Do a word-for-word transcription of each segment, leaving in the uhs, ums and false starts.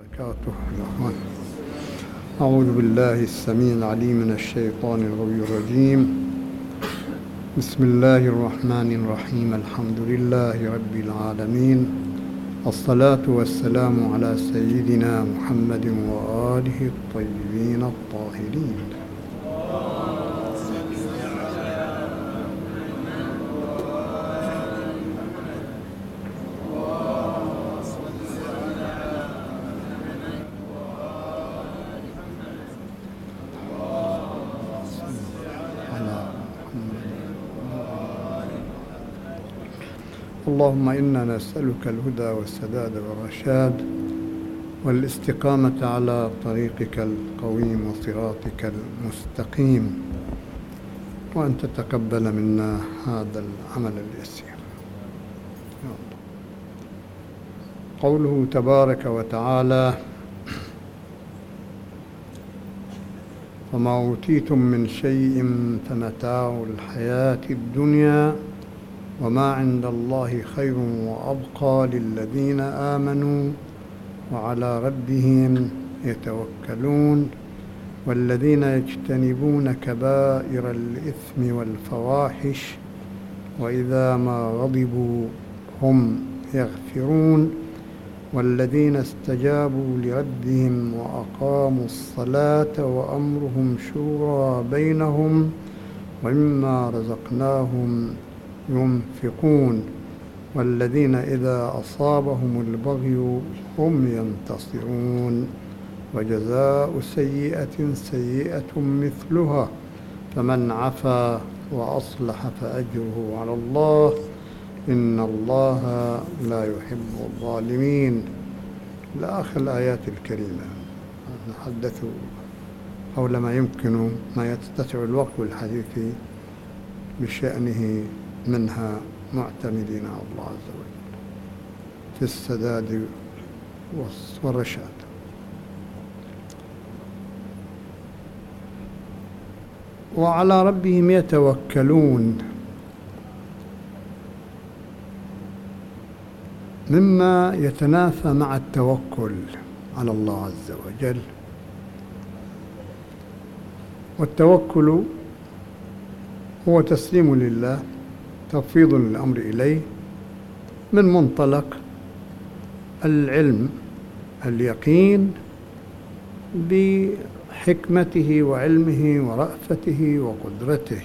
وبركاته. أعوذ بالله السميع العليم من الشيطان الغوي الرجيم. بسم الله الرحمن الرحيم. الحمد لله رب العالمين، الصلاة والسلام على سيدنا محمد وآله الطيبين الطاهرين. اللهم إنا نسألك الهدى والسداد والرشاد والاستقامة على طريقك القويم وصراطك المستقيم، وأن تتقبل منا هذا العمل اليسير. قوله تبارك وتعالى: وما أوتيتم من شيء فمتاع الحياة الدنيا وما عند الله خير وأبقى للذين آمنوا وعلى ربهم يتوكلون والذين يجتنبون كبائر الإثم والفواحش وإذا ما غضبوا هم يغفرون والذين استجابوا لربهم وأقاموا الصلاة وأمرهم شورى بينهم ومما رزقناهم ينفقون والذين إذا أصابهم البغي هم ينتصرون وجزاء سيئة سيئة مثلها فمن عفا وأصلح فأجره على الله إن الله لا يحب الظالمين. إلى آخر الآيات الكريمة. نتحدث حول ما يمكن ما يتسع الوقت والحديث بشأنه، منها معتمدين على الله عز وجل في السداد والرشاد. وعلى ربهم يتوكلون، مما يتنافى مع التوكل على الله عز وجل. والتوكل هو تسليم لله، تفويض الأمر إليه من منطلق العلم، اليقين بحكمته وعلمه ورأفته وقدرته.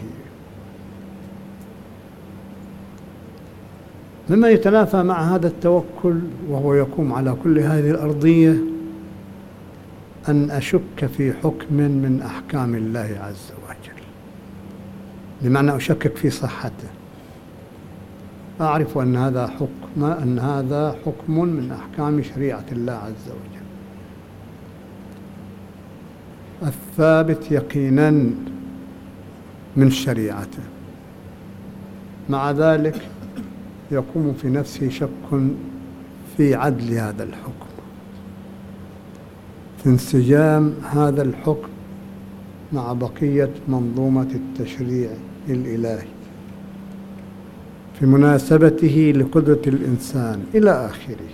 مما يتنافى مع هذا التوكل وهو يقوم على كل هذه الأرضية أن أشك في حكم من أحكام الله عز وجل، بمعنى أشكك في صحته. أعرف أن هذا حكم أن هذا حكم من أحكام شريعة الله عز وجل الثابت يقينا من شريعته، مع ذلك يقوم في نفسي شك في عدل هذا الحكم، في انسجام هذا الحكم مع بقية منظومة التشريع الإلهي، في مناسبته لقدرة الإنسان إلى آخره.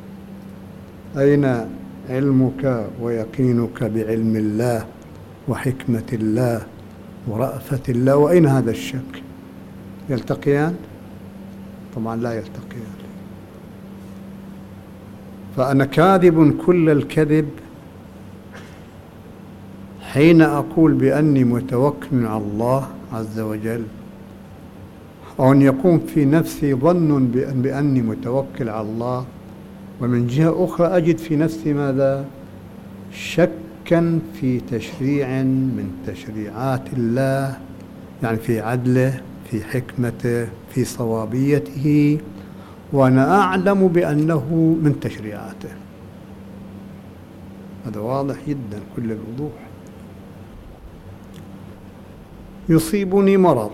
أين علمك ويقينك بعلم الله وحكمة الله ورأفة الله؟ وأين هذا الشك؟ يلتقيان؟ طبعا لا يلتقيان. فأنا كاذب كل الكذب حين أقول بأني متوكل على الله عز وجل، أو أن يكون في نفسي ظن بأن بأني متوكل على الله، ومن جهة أخرى أجد في نفسي ماذا؟ شكا في تشريع من تشريعات الله، يعني في عدله، في حكمته، في صوابيته، وأنا أعلم بأنه من تشريعاته. هذا واضح جدا كل الوضوح. يصيبني مرض،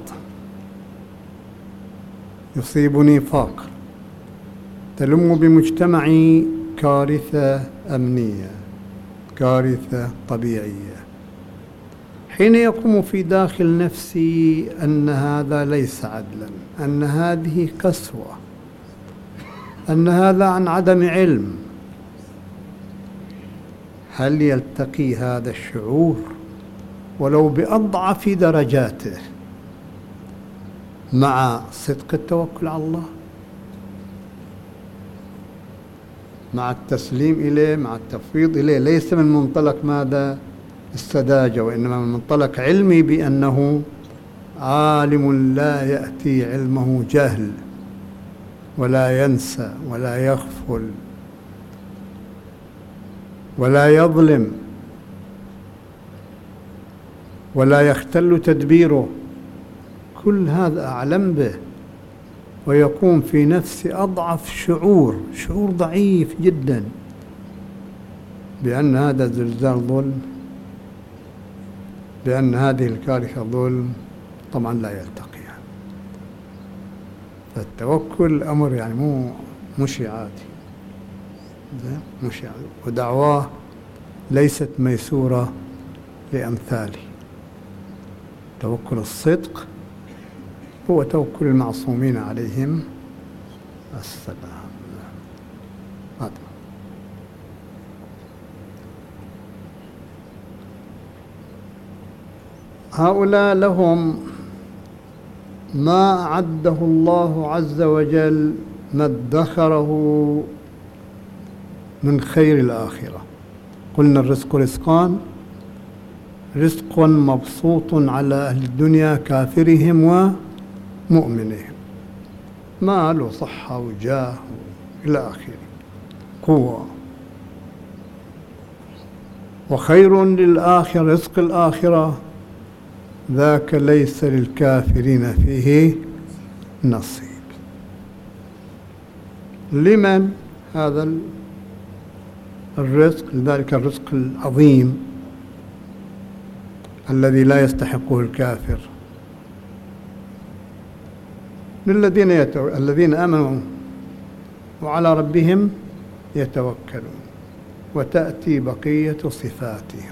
يصيبني فقر، تلم بمجتمعي كارثة أمنية، كارثة طبيعية. حين يقوم في داخل نفسي أن هذا ليس عدلا، أن هذه قسوة، أن هذا عن عدم علم، هل يلتقي هذا الشعور ولو بأضعف درجاته مع صدق التوكل على الله، مع التسليم إليه، مع التفويض إليه، ليس من منطلق ماذا السذاجة، وإنما من منطلق علمي بأنه عالم لا يأتي علمه جهل ولا ينسى ولا يغفل ولا يظلم ولا يختل تدبيره، كل هذا أعلم به، ويكون في نفسي أضعف شعور، شعور ضعيف جدا بأن هذا الزلزال ظلم، بأن هذه الكارثة ظلم، طبعا لا يلتقيان. فالتوكل أمر يعني مو مو شيء عادي، مو شيء عادي، ودعواه ليست ميسورة لأمثاله. توكل الصدق هو توكل المعصومين عليهم السلام. هذا هؤلاء لهم ما أعده الله عز وجل، ما ادخره من خير الآخرة. قلنا الرزق رزقان: رزق مبسوط على أهل الدنيا كافرهم ومؤمنهم، مال وصحة وجاه إلى آخره، قوة. وخير للآخرة، رزق الآخرة ذاك ليس للكافرين فيه نصيب. لمن هذا الرزق؟ لذلك الرزق العظيم الذي لا يستحقه الكافر، للذين يتو... الذين آمنوا وعلى ربهم يتوكلون، وتأتي بقية صفاتهم: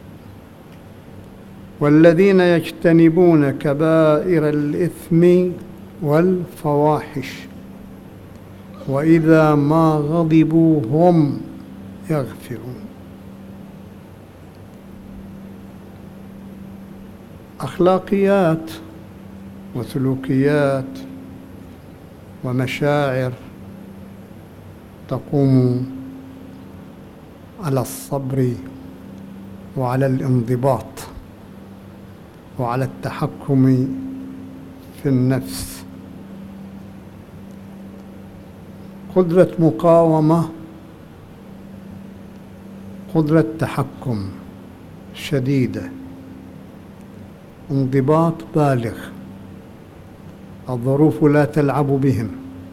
والذين يجتنبون كبائر الإثم والفواحش وإذا ما غضبوا هم يغفرون. أخلاقيات وسلوكيات ومشاعر تقوم على الصبر وعلى الانضباط وعلى التحكم في النفس، قدرة مقاومة، قدرة تحكم شديدة، انضباط بالغ، الظروف لا تلعب بهم،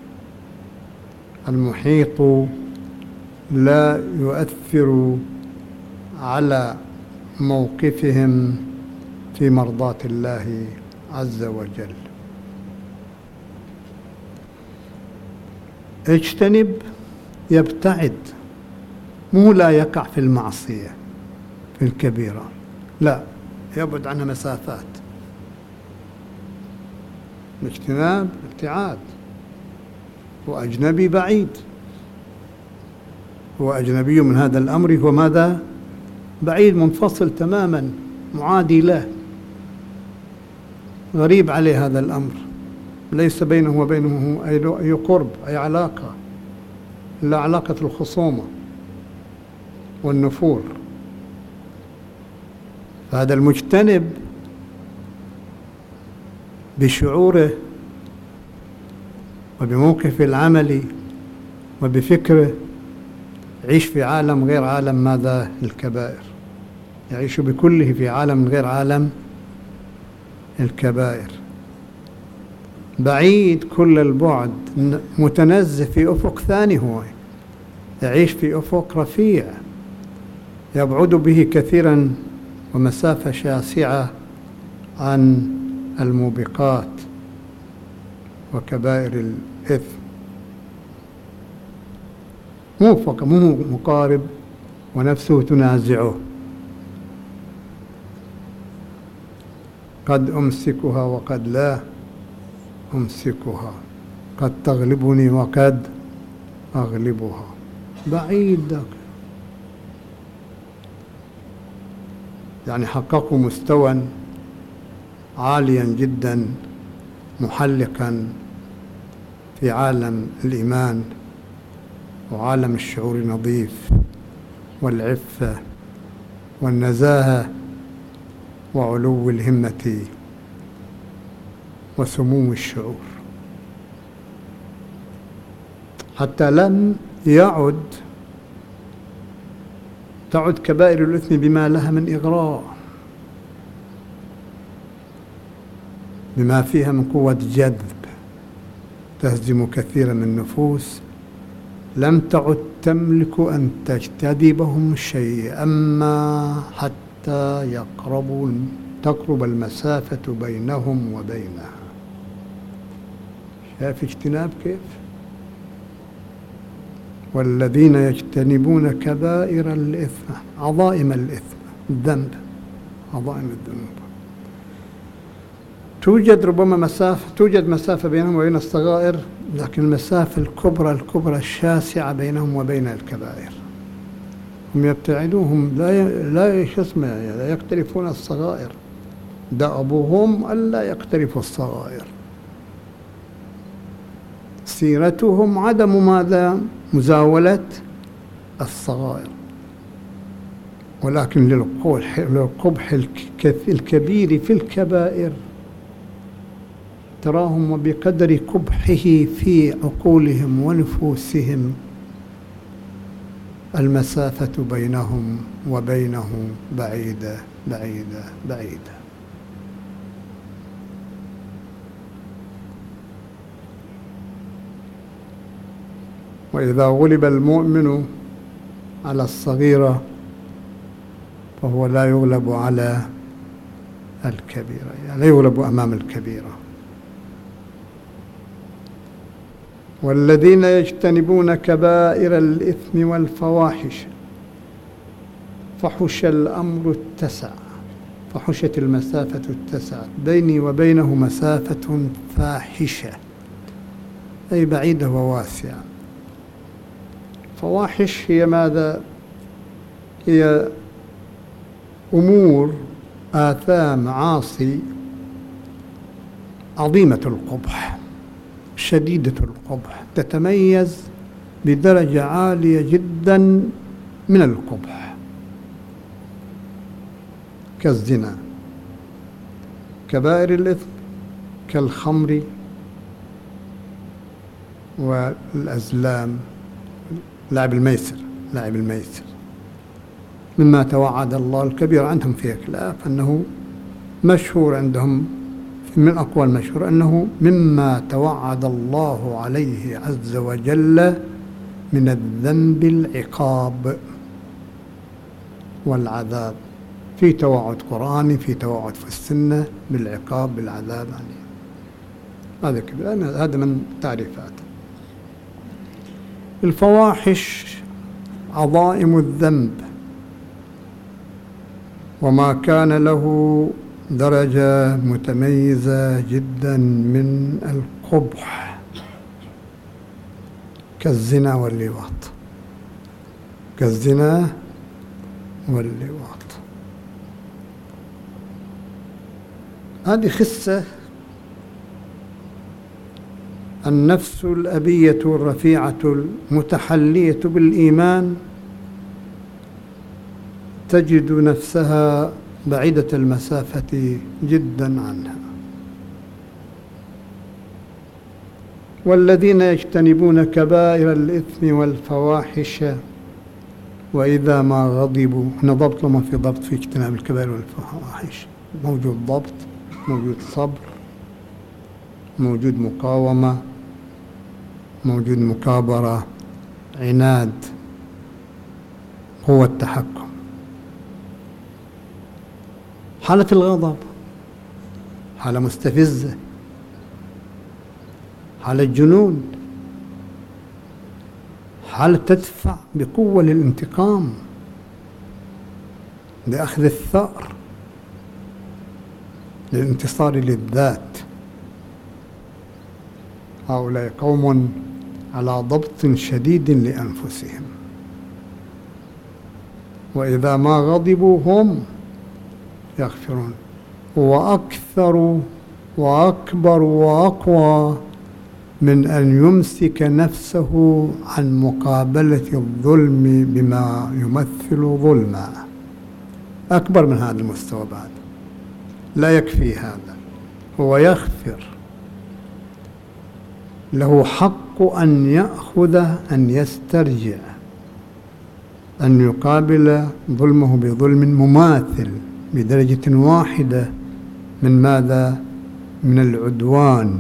المحيط لا يؤثر على موقفهم في مرضاة الله عز وجل. اجتنب، يبتعد، مو لا يقع في المعصية في الكبيرة، لا، يبعد عنها مسافات. الاجتناب ابتعاد، هو أجنبي بعيد، هو أجنبي من هذا الأمر، هو ماذا؟ بعيد، منفصل تماما، معادي له، غريب عليه هذا الأمر، ليس بينه وبينه أي قرب، أي علاقة، إلا علاقة الخصومة والنفور. فهذا المجتنب بشعوره وبموقفه العملي وبفكره يعيش في عالم غير عالم ماذا؟ الكبائر، يعيش بكله في عالم غير عالم الكبائر، بعيد كل البعد، متنزه في أفق ثاني، هو يعيش في أفق رفيع يبعد به كثيرا ومسافة شاسعة عن الموبقات وكبائر الإثم، مو فقط مو مقارب ونفسه تنازعه. قد أمسكها وقد لا أمسكها، قد تغلبني وقد أغلبها، بعيد يعني حققوا مستوى عاليا جدا محلقا في عالم الإيمان وعالم الشعور النظيف والعفة والنزاهة وعلو الهمة وسمو الشعور، حتى لم يعد تعد كبائر الإثم بما لها من إغراء، بما فيها من قوة جذب تهزم كثيرا من النفوس، لم تعد تملك أن تجتذبهم شيء، أما حتى يقربوا تقرب المسافة بينهم وبينها. شايف اجتناب كيف؟ والذين يجتنبون كبائر الإثم، عظائم الإثم، الذنب، عظائم الذنوب. توجد ربما مسافة توجد مسافة بينهم وبين الصغائر، لكن المسافة الكبرى الكبرى الشاسعة بينهم وبين الكبائر. هم يبتعدوهم، لا لا يشسمه لا يقترفون الصغائر، دأبهم ألا يقترفوا الصغائر. سيرتهم عدم ماذا؟ مزاولة الصغائر، ولكن للقبح الكبير في الكبائر تراهم وبقدر قبحه في عقولهم ونفوسهم المسافة بينهم وبينه بعيدة بعيدة بعيدة. وإذا غلب المؤمن على الصغيرة فهو لا يغلب على الكبيرة، يعني لا يغلب أمام الكبيرة. والذين يجتنبون كبائر الإثم والفواحش فحش الأمر اتسع، فحشت المسافة اتسعت، بيني وبينه مسافة فاحشة أي بعيدة وواسعة. فواحش هي ماذا؟ هي أمور آثام معاصي عظيمة القبح شديدة القبح، تتميز بدرجة عالية جدا من القبح، كالزنا، كبائر الإثم، كالخمر والأزلام، لعب الميسر لعب الميسر مما توعد الله الكبير. عندهم في خلاف أنه مشهور عندهم من أقوال مشهور أنه مما توعد الله عليه عز وجل من الذنب العقاب والعذاب، في توعد قرآني، في توعد في السنة بالعقاب بالعذاب عليه. هذا كبير، هذا من تعريفات الفواحش. عظائم الذنب وما كان له درجة متميزة جدا من القبح، كالزنا واللواط، كالزنا واللواط. هذه خسة النفس الأبية الرفيعة المتحلية بالإيمان تجد نفسها بعيدة المسافة جدا عنها. والذين يجتنبون كبائر الإثم والفواحش وإذا ما غضبوا، هنا ضبط لما في ضبط في اجتناب الكبائر والفواحش، موجود ضبط، موجود صبر، موجود مقاومة، موجود مكابرة، عناد، قوة تحكم. حالة الغضب حالة مستفزة، حالة جنون، حالة تدفع بقوة للانتقام، لأخذ الثأر، للانتصار للذات. هؤلاء قوم على ضبط شديد لأنفسهم، وإذا ما غضبوا هم يغفرون. وأكثر وأكبر وأقوى من أن يمسك نفسه عن مقابلة الظلم بما يمثل ظلما. أكبر من هذا المستوى بعد، لا يكفي هذا. هو يغفر، له حق أن يأخذ، أن يسترجع، أن يقابل ظلمه بظلم مماثل بدرجة واحدة من ماذا؟ من العدوان،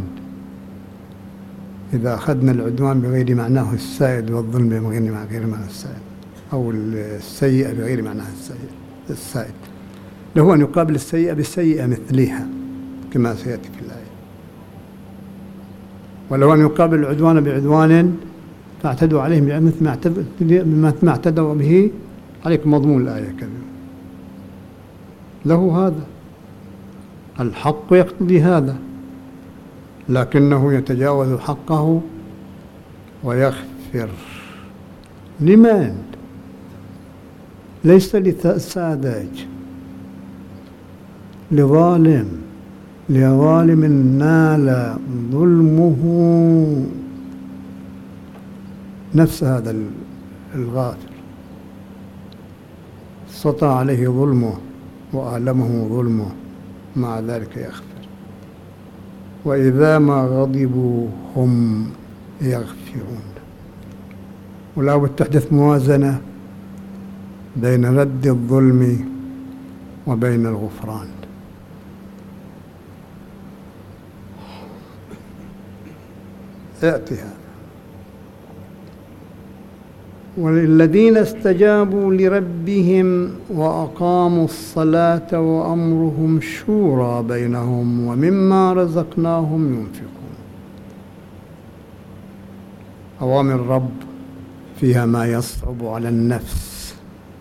إذا أخذنا العدوان بغير معناه السائد والظلم بغير معناه السائد، أو السيئة بغير معناه السائد، له أن يقابل السيئة بالسيئة مثلها كما سيأتي في الآية، ولو أن يقابل العدوان بعدوان فاعتدوا عليهم بمثل ما اعتدوا به عليكم، مضمون الآية كذا. له هذا الحق يقتضي هذا، لكنه يتجاوز حقه ويغفر. لمن؟ ليس لساذج، لظالم، لظالم نال ظلمه نفس هذا الغافر، سطع عليه ظلمه وآلمه ظلمه، مع ذلك يغفر. وإذا ما غضبوا هم يغفرون. ولا بد تحدث موازنة بين رد الظلم وبين الغفران. يأتي هذا. والذين استجابوا لربهم وأقاموا الصلاة وأمرهم شورى بينهم ومما رزقناهم ينفقون. أوامر الرب فيها ما يصعب على النفس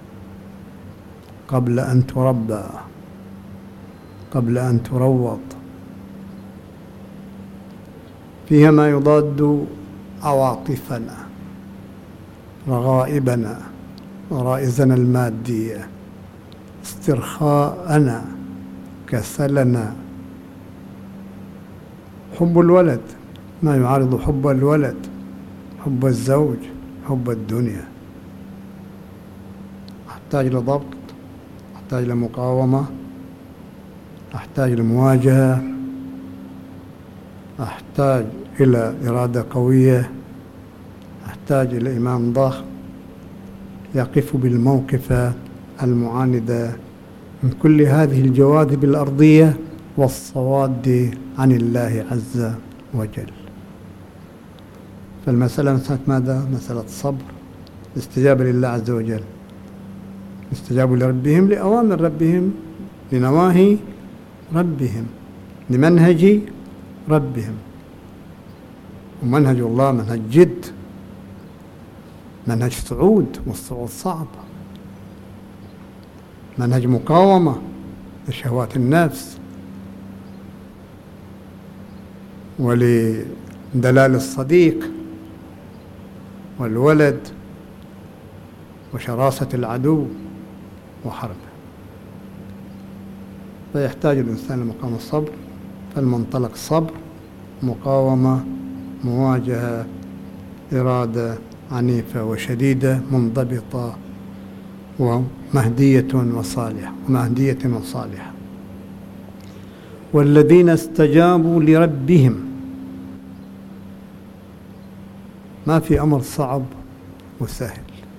قبل أن تربى، قبل أن تروض، فيها ما يضاد عواطفنا، رغائبنا، غرائزنا المادية، استرخاءنا، كسلنا، حب الولد، ما يعارض حب الولد، حب الزوج، حب الدنيا. أحتاج لضبط، أحتاج لمقاومة، أحتاج لمواجهة، أحتاج إلى إرادة قوية، أحتاج إلى إمام ضخم يقف بالموقف المعاندة من كل هذه الجواذب الأرضية والصواد عن الله عز وجل. فالمسألة مسألة ماذا؟ مسألة صبر، استجابة لله عز وجل، استجابوا لربهم، لأوامر ربهم، لنواهي ربهم، لمنهج ربهم. ومنهج الله منهج جد، منهج صعود، والصعود صعب، منهج مقاومة لشهوات النفس ولدلال الصديق والولد وشراسة العدو وحربه. فيحتاج الإنسان لمقام الصبر، فالمنطلق صبر، مقاومة، مواجهة، إرادة عنيفة وشديدة، منضبطة ومهدية وصالحة ومهدية وصالحة. والذين استجابوا لربهم، ما في أمر صعب وسهل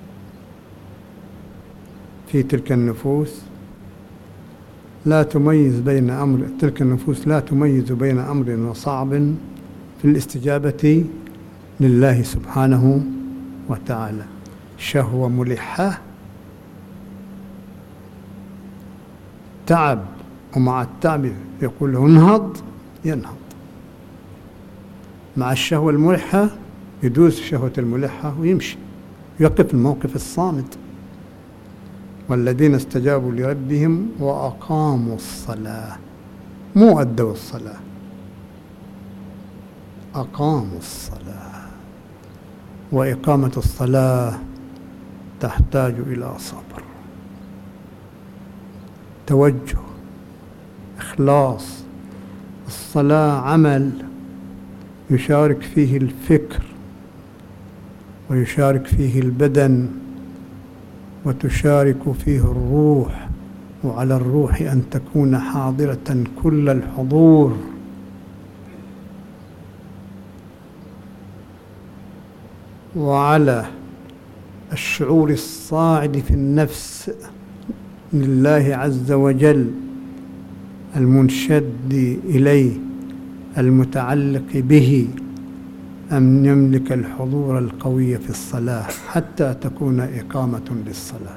في تلك النفوس، لا تميز بين أمر تلك النفوس لا تميز بين أمر وصعب في الاستجابة لله سبحانه وتعالى. شهوة ملحة، تعب، ومع التعب يقول له انهض، ينهض. مع الشهوة الملحة يدوس شهوة الملحة ويمشي، يقف الموقف الصامت. والذين استجابوا لربهم وأقاموا الصلاة، مو أدوا الصلاة، أقاموا الصلاة. وإقامة الصلاة تحتاج إلى صبر، توجه، إخلاص. الصلاة عمل يشارك فيه الفكر ويشارك فيه البدن وتشارك فيه الروح، وعلى الروح أن تكون حاضرة كل الحضور. وعلى الشعور الصاعد في النفس لله عز وجل المنشد إليه المتعلق به أن يملك الحضور القوي في الصلاة حتى تكون إقامة للصلاة.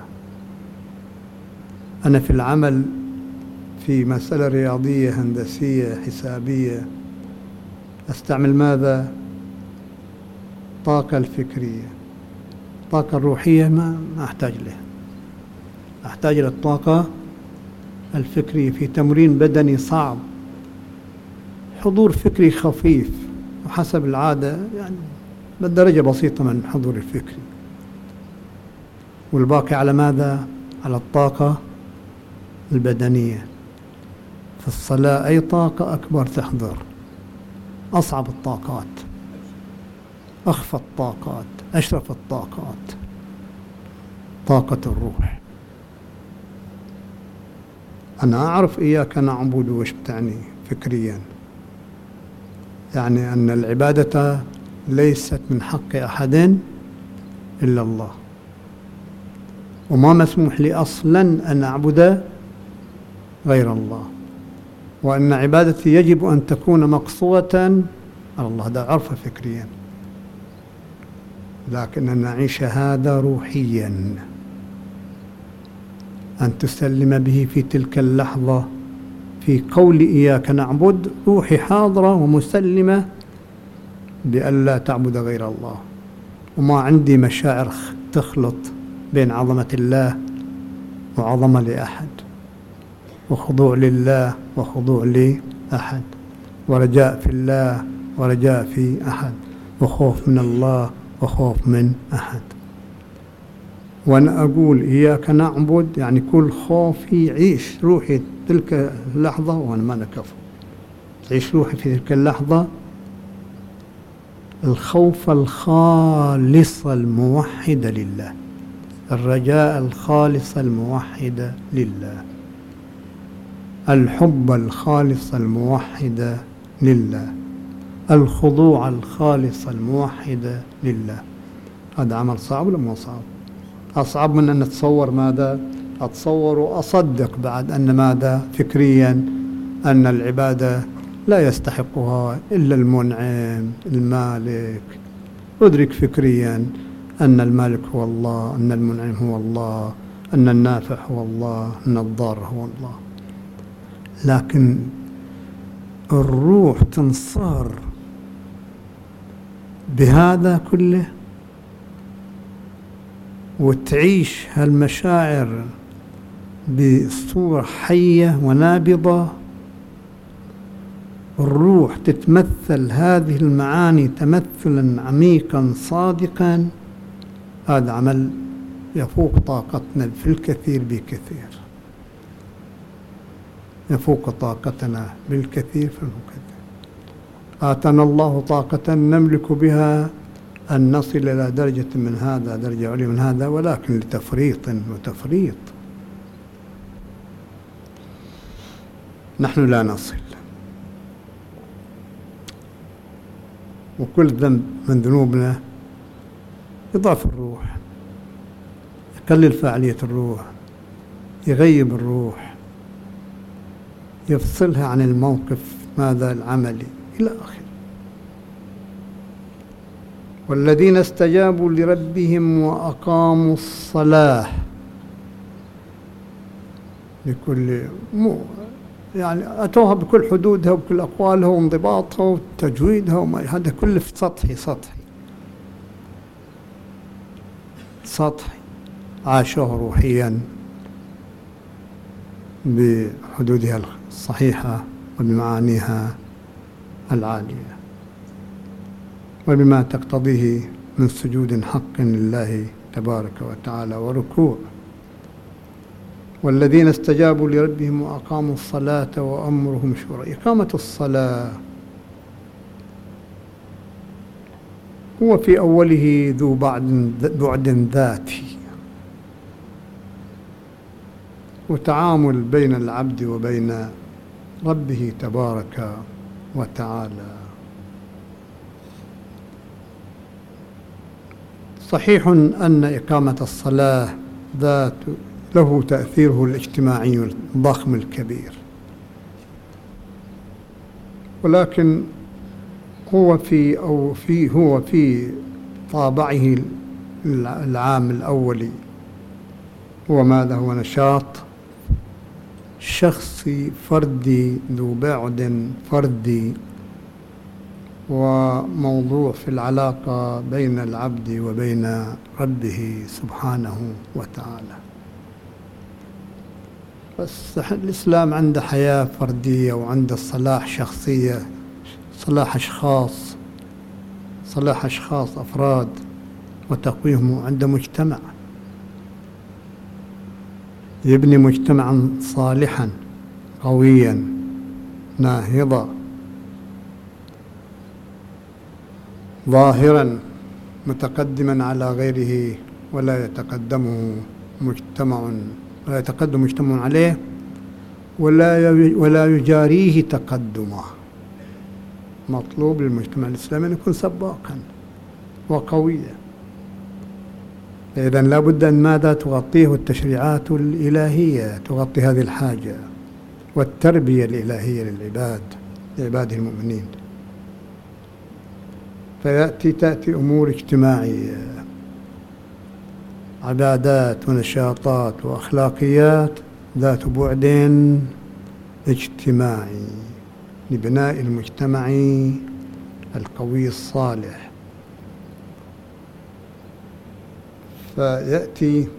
أنا في العمل في مسألة رياضية هندسية حسابية أستعمل ماذا؟ الطاقة الفكرية. الطاقة الروحية ما أحتاج لها، أحتاج إلى الطاقة الفكرية في تمرين بدني صعب، حضور فكري خفيف وحسب العادة يعني بالدرجة بسيطة من الحضور الفكري، والباقي على ماذا؟ على الطاقة البدنية. في الصلاة أي طاقة أكبر تحضر، أصعب الطاقات، أخفى الطاقات، أشرف الطاقات، طاقة الروح. أنا أعرف إياك نعبد وش بتعني فكريا، يعني أن العبادة ليست من حق أحد إلا الله، وما مسموح لي أصلا أن أعبد غير الله، وأن عبادتي يجب أن تكون مقصودة على الله. ده عرف فكريا، لكن نعيش هذا روحيا، أن تسلم به في تلك اللحظة. في قول إياك نعبد روحي حاضرة ومسلمة بأن لا تعبد غير الله، وما عندي مشاعر تخلط بين عظمة الله وعظمة لأحد، وخضوع لله وخضوع لأحد، ورجاء في الله ورجاء في أحد، وخوف من الله وخوف من أحد. وأنا أقول إياك نعبد يعني كل خوفي عيش روحي تلك اللحظة وأنا ما نكفو، تعيش روحي في تلك اللحظة الخوف الخالص الموحد لله، الرجاء الخالص الموحد لله، الحب الخالص الموحد لله، الخضوع الخالص الموحد لله. هذا عمل صعب ولا مو صعب؟ أصعب من أن أتصور ماذا؟ أتصور وأصدق بعد أن ماذا؟ فكريا أن العبادة لا يستحقها إلا المنعم المالك. أدرك فكريا أن المالك هو الله، أن المنعم هو الله، أن النافع هو الله، أن الضار هو الله. لكن الروح تنصار بهذا كله وتعيش هالمشاعر بصورة حية ونابضة. الروح تتمثل هذه المعاني تمثلا عميقا صادقا. هذا عمل يفوق طاقتنا في الكثير بكثير، يفوق طاقتنا بالكثير فالكثير. آتانا الله طاقة نملك بها أن نصل إلى درجة من هذا، درجة عليا من هذا، ولكن لتفريط وتفريط نحن لا نصل. وكل ذنب من ذنوبنا يضعف الروح، يقلل فاعلية الروح، يغيب الروح، يفصلها عن الموقف ماذا العملي إلى آخره. والذين استجابوا لربهم وأقاموا الصلاة بكل مو يعني أتوها بكل حدودها وبكل أقوالها وانضباطها وتجويدها وما هذا كله في سطحي سطحي سطحي عاشوه روحيا بحدودها الصحيحة وبمعانيها العالية وبما تقتضيه من سجود حق لله تبارك وتعالى وركوع والذين استجابوا لربهم وأقاموا الصلاة وأمرهم شورى. إقامة الصلاة هو في أوله ذو بعد بعد ذاتي وتعامل بين العبد وبين ربه تبارك وتعالى. صحيح أن إقامة الصلاة ذات له تأثيره الاجتماعي الضخم الكبير، ولكن هو في أو في هو في طابعه العام الأولي هو ماذا؟ هو نشاط شخصي فردي ذو بعد فردي، وموضوع في العلاقة بين العبد وبين ربه سبحانه وتعالى. بس الإسلام عنده حياة فردية وعنده صلاح شخصية، صلاح أشخاص صلاح أشخاص أفراد وتقويهم عند مجتمع، يبني مجتمعا صالحا قويا ناهضا ظاهرا متقدما على غيره، ولا يتقدمه مجتمع ولا يتقدم مجتمع عليه ولا ولا يجاريه تقدمه. مطلوب للمجتمع الإسلامي أن يكون سباقا وقويا. إذن لا بد أن ماذا تغطيه التشريعات الإلهية، تغطي هذه الحاجة، والتربية الإلهية للعباد لعباده المؤمنين. فيأتي تأتي أمور اجتماعية، عبادات ونشاطات وأخلاقيات ذات بعد اجتماعي لبناء المجتمع القوي الصالح. فيأتي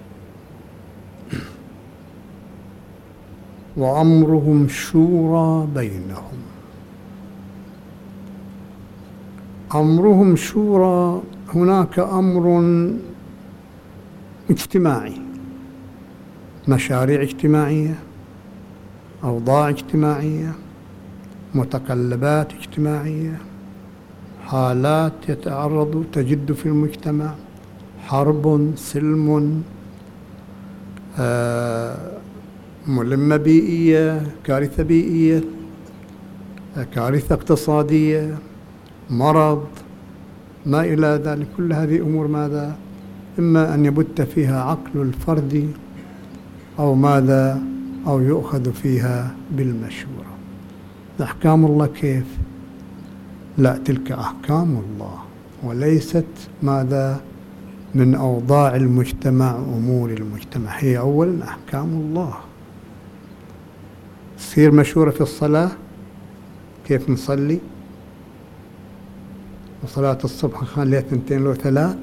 وأمرهم شورى بينهم. أمرهم شورى، هناك أمر اجتماعي، مشاريع اجتماعية، أوضاع اجتماعية، متقلبات اجتماعية، حالات يتعرض تجد في المجتمع، حرب، سلم، آه ملمة بيئية، كارثة بيئية، كارثة اقتصادية، مرض، ما إلى ذلك. كل هذه أمور ماذا؟ إما أن يبت فيها عقل الفرد أو ماذا؟ أو يؤخذ فيها بالمشورة. أحكام الله كيف؟ لا، تلك أحكام الله وليست ماذا؟ من أوضاع المجتمع، أمور المجتمع. هي أولا أحكام الله. تصير مشورة في الصلاة، كيف نصلي؟ وصلاة الصبح خليها اثنتين لو ثلاث.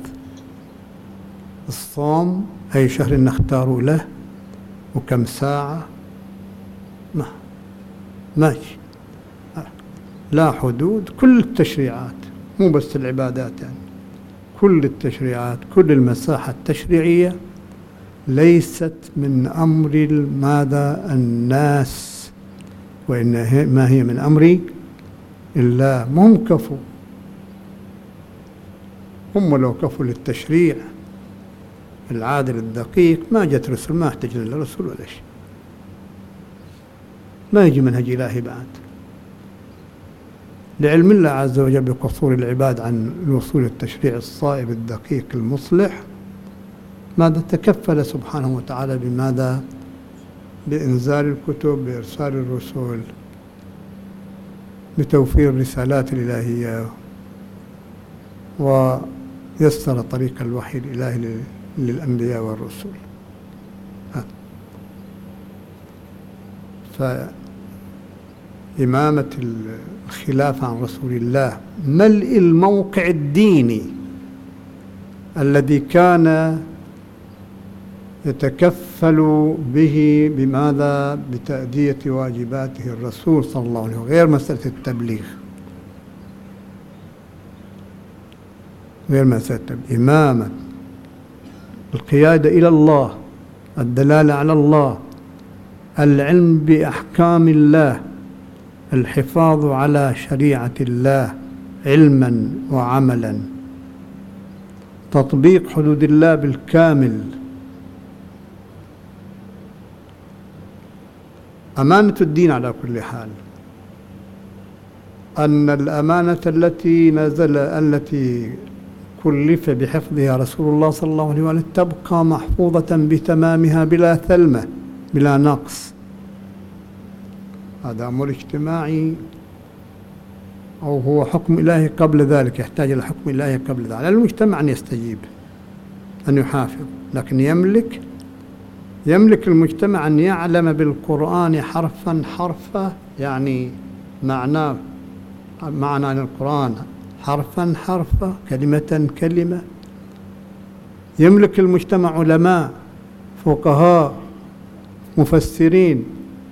الصوم أي شهر نختار له، وكم ساعة، ما ماشي، لا حدود. كل التشريعات، مو بس العبادات يعني، كل التشريعات، كل المساحة التشريعية ليست من أمر ماذا؟ الناس، وإنما هي من أمر الله. هم كفوا، هم لو كفوا للتشريع العادل الدقيق ما جت رسل، ما احتاج للرسول ولا شيء، ما يجي منهج إلهي بعد. لعلم الله عز وجل بقصور العباد عن الوصول للتشريع الصائب الدقيق المصلح، ماذا؟ تكفل سبحانه وتعالى بماذا؟ بإنزال الكتب، بإرسال الرسل، بتوفير الرسالات الإلهية، ويسر طريق الوحي الإلهي للأنبياء والرسل. فإمامة الخلافة عن رسول الله ملء الموقع الديني الذي كان يتكفل به بماذا؟ بتأدية واجباته الرسول صلى الله عليه وسلم، غير مسألة التبليغ، غير مسألة التبليغ. إمامة القيادة إلى الله الدلالة على الله، العلم بأحكام الله، الحفاظ على شريعة الله علما وعملا، تطبيق حدود الله بالكامل. أمانة الدين على كل حال، أن الأمانة التي نزل التي كلف بحفظها رسول الله صلى الله عليه وسلم تبقى محفوظة بتمامها بلا ثلمة بلا نقص. هذا أمر اجتماعي أو هو حكم إلهي قبل ذلك، يحتاج إلى حكم إلهي قبل ذلك. على المجتمع أن يستجيب، أن يحافظ، لكن يملك يملك المجتمع أن يعلم بالقرآن حرفا حرفا، يعني معناه معنى القرآن حرفا حرفا، كلمة كلمة. يملك المجتمع علماء فقهاء مفسرين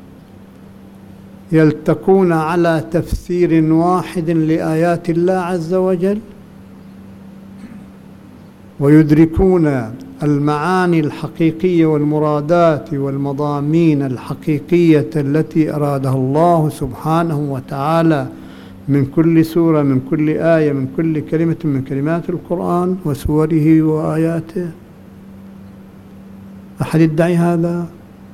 يلتقون على تفسير واحد لآيات الله عز وجل، ويدركون المعاني الحقيقية والمرادات والمضامين الحقيقية التي أرادها الله سبحانه وتعالى من كل سورة، من كل آية، من كل كلمة من كلمات القرآن وسوره وآياته. أحد يدعي هذا؟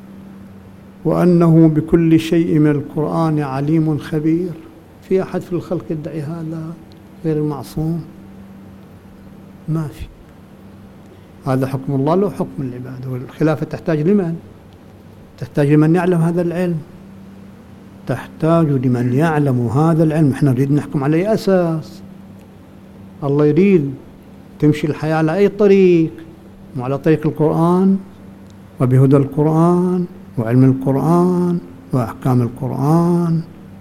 وأنه بكل شيء من القرآن عليم خبير؟ في أحد في الخلق يدعي هذا غير المعصوم؟ ما في. هذا حكم الله له حكم العباد، والخلافة تحتاج لمن؟ تحتاج لمن يعلم هذا العلم، تحتاج لمن يعلم هذا العلم. احنا نريد نحكم على أي أساس؟ الله يريد تمشي الحياة على أي طريق؟ وعلى طريق القرآن وبهدى القرآن وعلم القرآن وأحكام القرآن.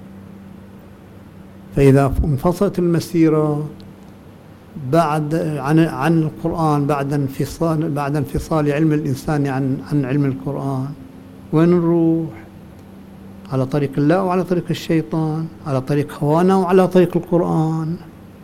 فإذا انفصلت المسيرة بعد عن عن القرآن بعد انفصال بعد انفصال علم الإنسان عن عن علم القرآن، وين نروح؟ على طريق الله وعلى طريق الشيطان، على طريق هوانا وعلى طريق القرآن.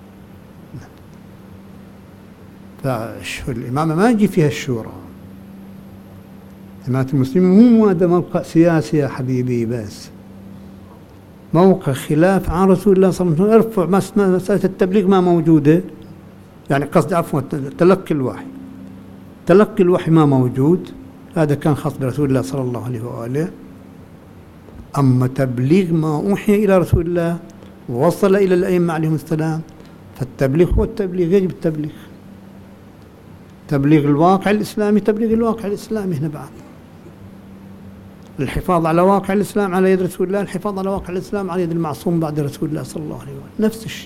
فالإمامة ما يجي فيها الشورى. جماعة المسلمين مو هذا موقع سياسي يا حبيبي، بس موقع خلاف عن رسول الله صلى الله عليه وسلم. ارفع مسألة التبليغ ما موجودة، يعني قصد عفوا تلقي الوحي، تلقي الوحي ما موجود، هذا كان خاص برسول الله صلى الله عليه وآله. أما تبليغ ما أوحي إلى رسول الله ووصل إلى الأئمة عليهم السلام، فالتبليغ هو التبليغ، يجب التبليغ، تبليغ الواقع الإسلامي، تبليغ الواقع الإسلامي. هنا بعد الحفاظ على واقع الإسلام على يد رسول الله، الحفاظ على واقع الإسلام على يد المعصوم بعد رسول الله صلى الله عليه وسلم، نفس الشيء.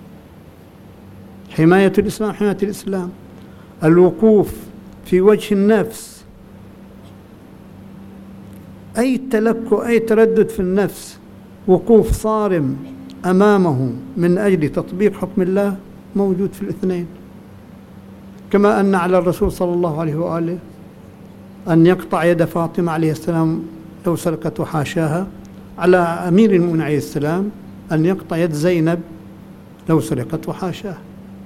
حماية الإسلام حماية الإسلام، الوقوف في وجه النفس، أي تلكؤ أي تردد في النفس وقوف صارم أمامه من أجل تطبيق حكم الله موجود في الاثنين. كما أن على الرسول صلى الله عليه وآله أن يقطع يد فاطمة عليه السلام لو سرقت وحاشاها، على أمير المؤمنين عليه السلام أن يقطع يد زينب لو سرقت وحاشاها.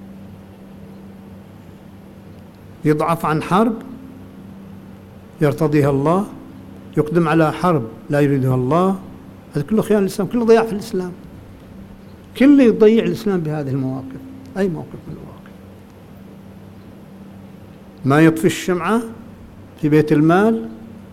يضعف عن حرب يرتضيها الله، يقدم على حرب لا يريدها الله، هذا كله خيانة الإسلام، كله ضياع في الإسلام، كله يضيع الإسلام بهذه المواقف. أي موقف من المواقف. ما يطفي الشمعة في بيت المال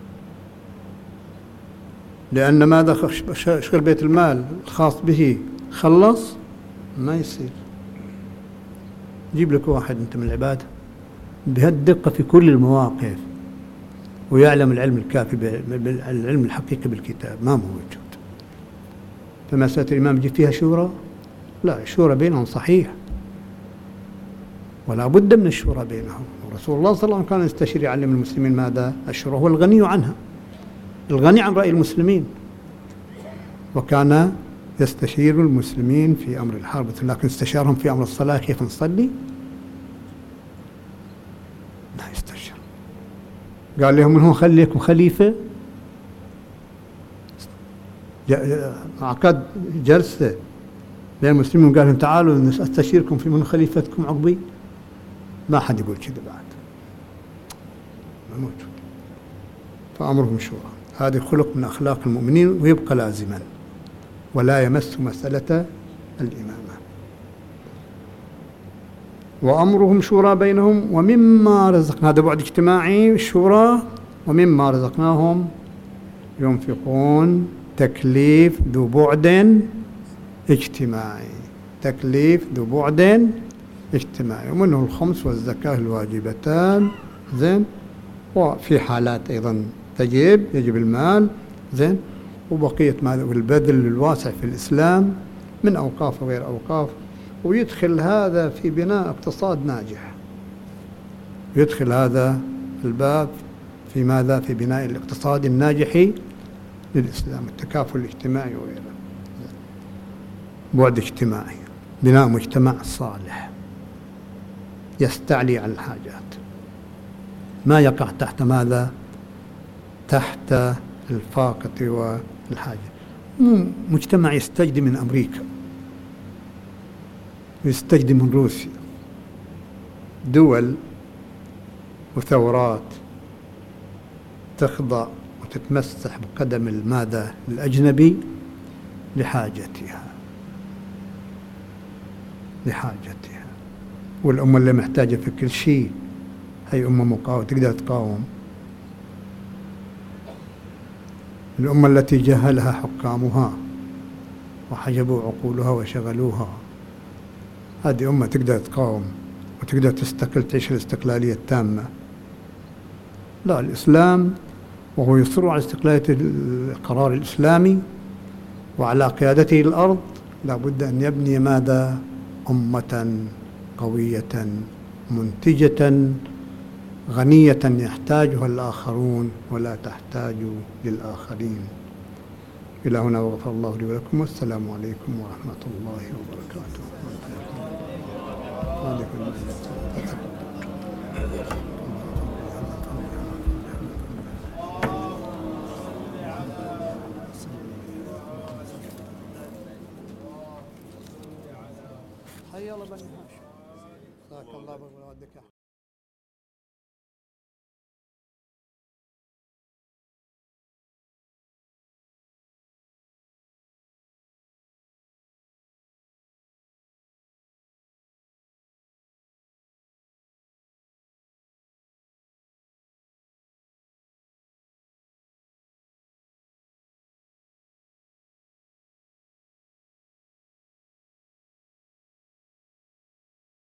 لأن ماذا شغل بيت المال الخاص به خلص، ما يصير. جيب لك واحد أنت من العبادة بهالدقة في كل المواقف ويعلم العلم الكافي بالعلم الحقيقي بالكتاب، ما موجود. فمسألة الإمام يجي فيها شورى؟ لا، الشورى بينهم صحيح، ولا بد من الشورى بينهم. ورسول الله صلى الله عليه وسلم كان يستشير يعلم المسلمين ماذا؟ الشورى، هو الغني عنها، الغني عن رأي المسلمين، وكان يستشير المسلمين في أمر الحرب، لكن استشارهم في أمر الصلاة كيف نصلي لا يستشير. قال لهم من هو خليكم خليفة، عقد جلسة بين المسلمين وقال لهم تعالوا استشيركم في من خليفتكم عقبي. ما حد يقول كذا بعد، ما موجود. فأمرهم شورى. هذه خلق من أخلاق المؤمنين ويبقى لازما، ولا يمس مسألة الإمامة. وأمرهم شورى بينهم ومما رزقنا، هذا بعد اجتماعي الشورى. ومما رزقناهم ينفقون، تكليف ذو بعد اجتماعي، تكليف ذو بعد اجتماعي، ومنه الخمس والزكاة الواجبتان. زين. وفي حالات أيضا تجب يجب المال. زين. وبقية ما والبذل الواسع في الإسلام من أوقاف وغير أوقاف. ويدخل هذا في بناء اقتصاد ناجح، يدخل هذا الباب في ماذا؟ في بناء الاقتصاد الناجح للإسلام، التكافل الاجتماعي وغيره. بعد اجتماعي، بناء مجتمع صالح يستعلي على الحاجات، ما يقع تحت ماذا؟ تحت الفاقة والحاجة. مجتمع يستجدي من أمريكا، يستجدي من روسيا، دول وثورات تخضع وتتمسح بقدم الماذا؟ الأجنبي لحاجتها، لحاجتها. والأمة اللي محتاجة في كل شيء هي أمة مقاومة تقدر تقاوم. الأمة التي جهلها حكامها وحجبوا عقولها وشغلوها، هذه أمة تقدر تقاوم وتقدر تستقل، تعيش الاستقلالية التامة. لا، الإسلام وهو يصر على استقلالية القرار الإسلامي وعلى قيادته الأرض، لابد أن يبني ماذا؟ أمة قوية منتجة غنية يحتاجها الآخرون ولا تحتاج للآخرين. إلى هنا وغفر الله لي ولكم، والسلام عليكم ورحمة الله وبركاته. حي الله بني هاشم، جزاك الله بالودك.